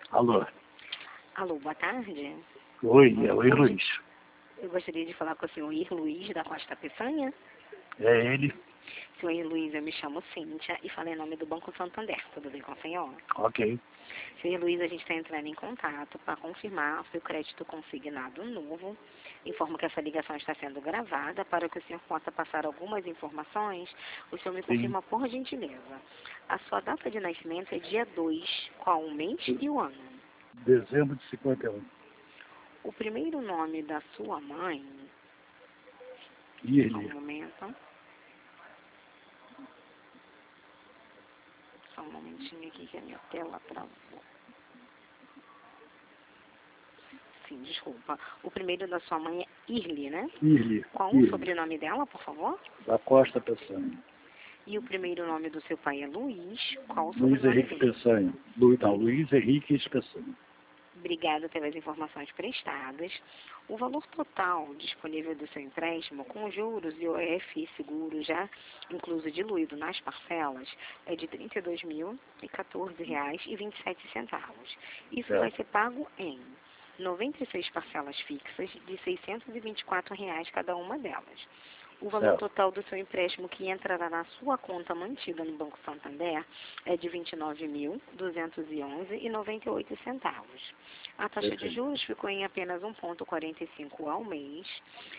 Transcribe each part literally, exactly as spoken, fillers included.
Alô? Alô, boa tarde. Oi, é o Luiz. Eu gostaria de falar com o senhor Ir Luiz da Costa Peçanha. É ele? Senhor Ir Luiz, eu me chamo Cíntia e falei em nome do Banco Santander. Tudo bem com o senhor? Ok. Senhor Ir Luiz, a gente está entrando em contato para confirmar o seu crédito consignado novo. Informo que essa ligação está sendo gravada para que o senhor possa passar algumas informações. O senhor me Sim. confirma, por gentileza. A sua data de nascimento é dia dois, qual o mês e o ano? Dezembro de cinquenta e um. O primeiro nome da sua mãe... Só um Irli. momento. Só um momentinho aqui que a minha tela travou. Sim, desculpa. O primeiro da sua mãe é Irli, né? Irli. Qual Irli. o sobrenome dela, por favor? Da Costa Peçanha. E o primeiro nome do seu pai é Luiz. Qual o Luiz sobrenome Henrique dele? Peçanha. Lu, não, Luiz Henrique Peçanha. Obrigada pelas informações prestadas. O valor total disponível do seu empréstimo, com juros e O F e seguro já incluso diluído nas parcelas, é de trinta e dois mil e quatorze reais e vinte e sete centavos. Isso É. vai ser pago em noventa e seis parcelas fixas de seiscentos e vinte e quatro reais cada uma delas. O valor Certo. total do seu empréstimo que entrará na sua conta mantida no Banco Santander é de vinte e nove mil duzentos e onze reais e noventa e oito centavos. A taxa de Perfeito. juros ficou em apenas um vírgula quarenta e cinco ao mês.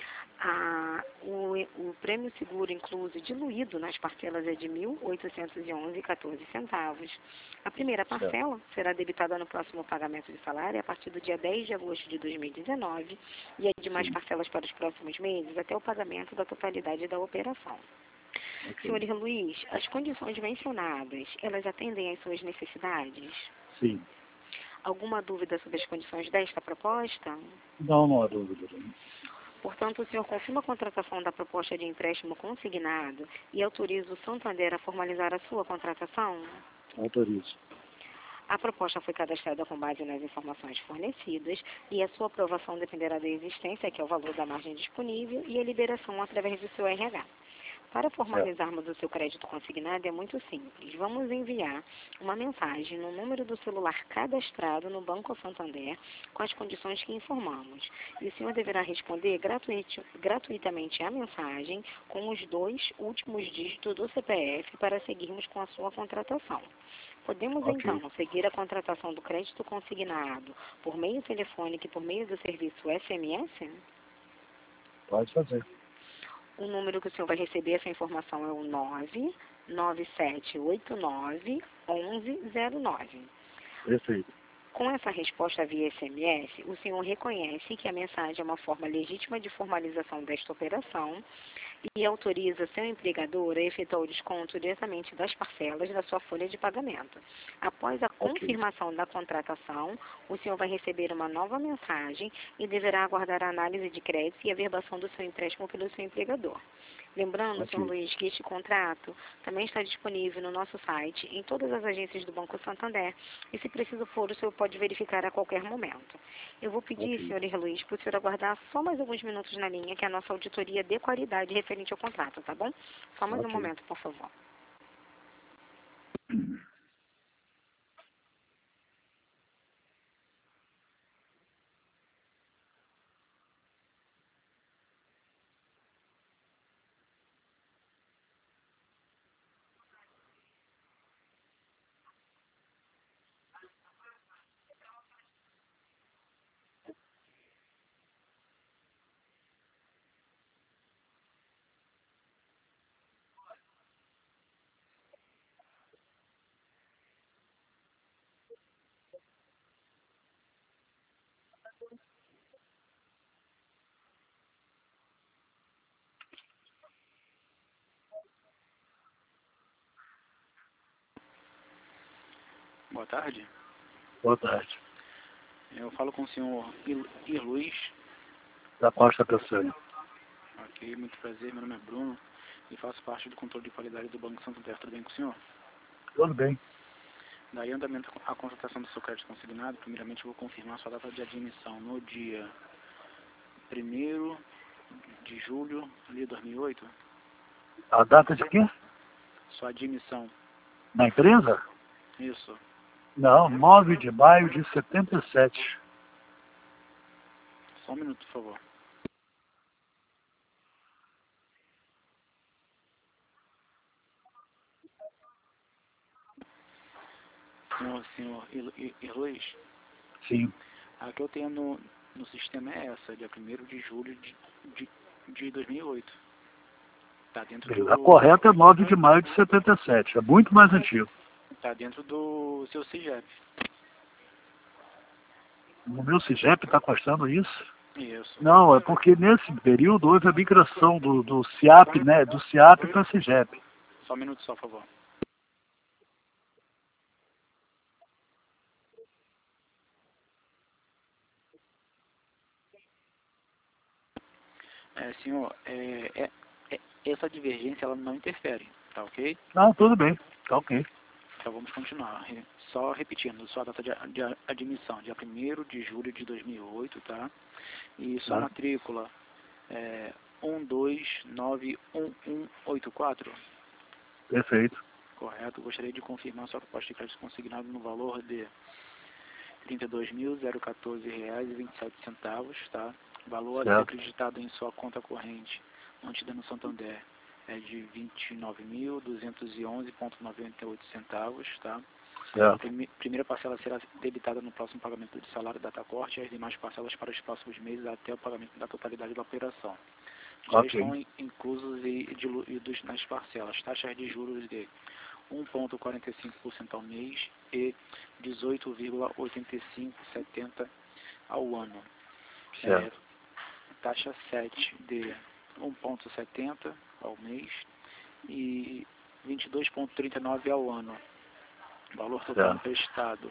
A, o, o prêmio seguro incluso diluído nas parcelas é de mil oitocentos e onze reais e quatorze centavos. A primeira parcela será debitada no próximo pagamento de salário a partir do dia dez de agosto de dois mil e dezenove e as demais Sim. parcelas para os próximos meses até o pagamento da totalidade da operação. Ok. Senhor Luiz, as condições mencionadas, elas atendem às suas necessidades? Sim. Alguma dúvida sobre as condições desta proposta? Não, não há dúvida. Portanto, o senhor confirma a contratação da proposta de empréstimo consignado e autoriza o Santander a formalizar a sua contratação? Autorizo. A proposta foi cadastrada com base nas informações fornecidas e a sua aprovação dependerá da existência, que é o valor da margem disponível, e a liberação através do seu R H. Para formalizarmos o seu crédito consignado é muito simples. Vamos enviar uma mensagem no número do celular cadastrado no Banco Santander com as condições que informamos. E o senhor deverá responder gratuit, gratuitamente à mensagem com os dois últimos dígitos do C P F para seguirmos com a sua contratação. Podemos, Ok. então, seguir a contratação do crédito consignado por meio telefônico e por meio do serviço S M S? Pode fazer. O número que o senhor vai receber essa informação é o nove nove sete oito nove um um zero nove. Perfeito. Com essa resposta via S M S, o senhor reconhece que a mensagem é uma forma legítima de formalização desta operação e autoriza seu empregador a efetuar o desconto diretamente das parcelas da sua folha de pagamento. Após a confirmação da contratação, o senhor vai receber uma nova mensagem e deverá aguardar a análise de crédito e a verbação do seu empréstimo pelo seu empregador. Lembrando, Ok. senhor Luiz, que este contrato também está disponível no nosso site, em todas as agências do Banco Santander, e se preciso for, o senhor pode verificar a qualquer momento. Eu vou pedir, Ok. senhor Luiz, para o senhor aguardar só mais alguns minutos na linha, que é a nossa auditoria de qualidade referente ao contrato, tá bom? Só mais um Ok. momento, por favor. Boa tarde. Boa tarde. Eu falo com o senhor Ir Ir Luiz. Da Costa Peçanha. Ok, muito prazer. Meu nome é Bruno e faço parte do controle de qualidade do Banco Santander. Tudo bem com o senhor? Tudo bem. Daí, andamento à contratação do seu crédito consignado, primeiramente eu vou confirmar sua data de admissão no dia primeiro de julho de dois mil e oito. A data de quê? Sua admissão. Na empresa? Isso. Não, nove de maio de setenta e sete. Só um minuto, por favor. Senhor, senhor Irluiz, Sim. a que eu tenho no, no sistema é essa, dia primeiro de julho de, de, de dois mil e oito. Tá dentro do... A correta é nove de maio de setenta e sete. É muito mais antigo. Tá dentro do seu CIGEP. No meu CIGEP está constando isso? Isso. Não, é porque nesse período houve a migração do, do CIAP, né? Do CIAP para CIGEP. Só um minuto só, por favor. É, senhor, é, é, é, essa divergência ela não interfere, tá ok? Não, tudo bem. Tá ok. Então vamos continuar. Só repetindo, sua data de, de admissão, dia primeiro de julho de dois mil e oito, tá? E sua Tá. matrícula é um dois nove um um oito quatro. Perfeito. Correto. Gostaria de confirmar sua proposta de crédito consignado no valor de trinta e dois mil quatorze reais e vinte e sete centavos, tá? Valor a ser Certo. acreditado em sua conta corrente mantida no Santander é de vinte e nove mil duzentos e onze reais e noventa e oito centavos, tá? A Certo. primeira parcela será debitada no próximo pagamento de salário da Datacorte e as demais parcelas para os próximos meses até o pagamento da totalidade da operação. Já Ok. estão inclusos e diluídos nas parcelas taxas de juros de um vírgula quarenta e cinco por cento ao mês e dezoito vírgula oitenta e cinco por cento ao ano. É, Certo. taxa sete de um vírgula setenta ao mês e vinte e dois vírgula trinta e nove ao ano. Valor total Certo. emprestado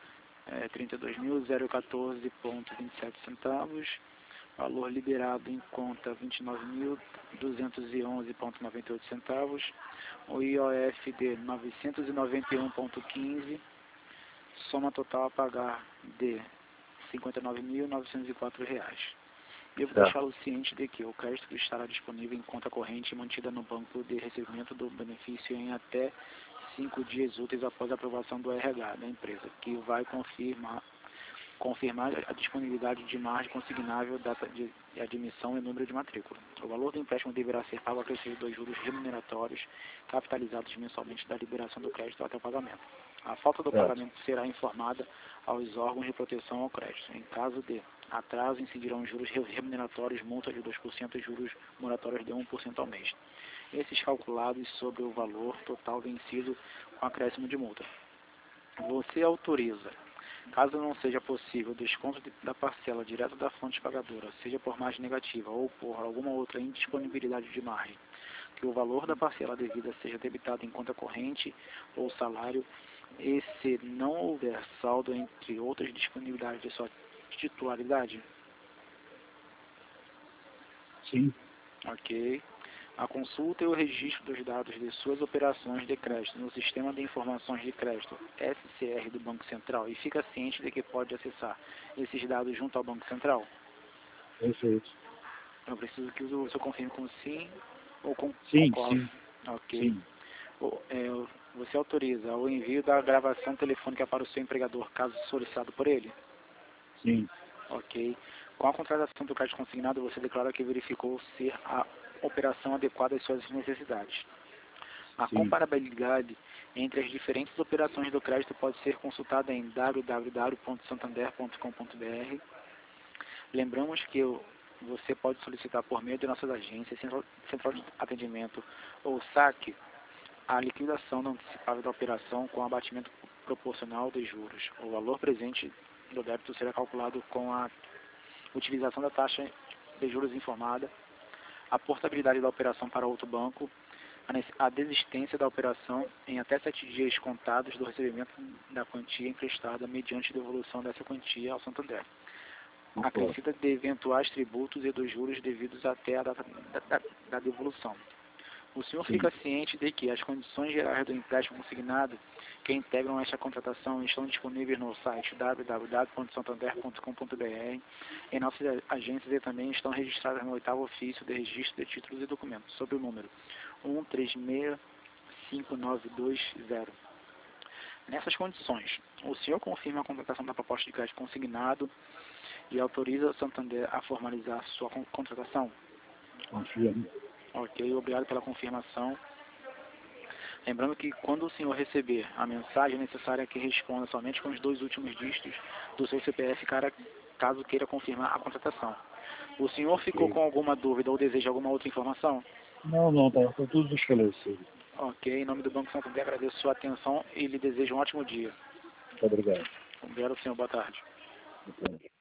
é trinta e dois mil quatorze vírgula vinte e sete centavos. Valor liberado em conta vinte e nove mil duzentos e onze vírgula noventa e oito centavos. O I O F de novecentos e noventa e um vírgula quinze. Soma total a pagar de cinquenta e nove mil novecentos e quatro reais. Devo Certo. deixá-lo ciente de que o crédito estará disponível em conta corrente mantida no banco de recebimento do benefício em até cinco dias úteis após a aprovação do R H da empresa, que vai confirmar, confirmar a disponibilidade de margem consignável, data de admissão e número de matrícula. O valor do empréstimo deverá ser pago a crescer dos juros remuneratórios capitalizados mensalmente da liberação do crédito até o pagamento. A falta do Certo. pagamento será informada aos órgãos de proteção ao crédito. Em caso de atraso, incidirão juros remuneratórios, multa de dois por cento e juros moratórios de um por cento ao mês. Esses calculados sobre o valor total vencido com acréscimo de multa. Você autoriza, caso não seja possível o desconto de, da parcela direto da fonte pagadora, seja por margem negativa ou por alguma outra indisponibilidade de margem, que o valor da parcela devida seja debitado em conta corrente ou salário, e se não houver saldo entre outras disponibilidades de sua titularidade? Sim. Ok. A consulta e o registro dos dados de suas operações de crédito no Sistema de Informações de Crédito, S C R, do Banco Central, e fica ciente de que pode acessar esses dados junto ao Banco Central? Perfeito. Eu preciso que o senhor confirme com sim ou com Sim, concorre. sim. Ok. Sim. O- é, você autoriza o envio da gravação telefônica para o seu empregador, caso solicitado por ele? Sim. Ok. Com a contratação do crédito consignado, você declara que verificou ser a operação adequada às suas necessidades. A Sim. comparabilidade entre as diferentes operações do crédito pode ser consultada em w w w ponto santander ponto com ponto b r. Lembramos que você pode solicitar por meio de nossas agências, central, central de atendimento ou saque, a liquidação não antecipada da operação com abatimento proporcional de juros. O valor presente do débito será calculado com a utilização da taxa de juros informada, a portabilidade da operação para outro banco, a desistência da operação em até sete dias contados do recebimento da quantia emprestada mediante devolução dessa quantia ao Santander, acrescida de eventuais tributos e dos juros devidos até a data da, da, da devolução. O senhor Sim. fica ciente de que as condições gerais do empréstimo consignado que integram esta contratação estão disponíveis no site w w w ponto santander ponto com ponto b r. Em nossas agências e também estão registradas no oitavo ofício de registro de títulos e documentos, sob o número um três seis cinco nove dois zero. Nessas condições, o senhor confirma a contratação da proposta de crédito consignado e autoriza o Santander a formalizar sua con- contratação? Confirmo. Ok, obrigado pela confirmação. Lembrando que quando o senhor receber a mensagem, é necessária que responda somente com os dois últimos dígitos do seu C P F, cara, caso queira confirmar a contratação. O senhor ficou Ok. com alguma dúvida ou deseja alguma outra informação? Não, não, tá, tá tudo esclarecido. Ok, em nome do Banco Santander agradeço sua atenção e lhe desejo um ótimo dia. Muito obrigado. Obrigado, senhor. Boa tarde. Muito bem.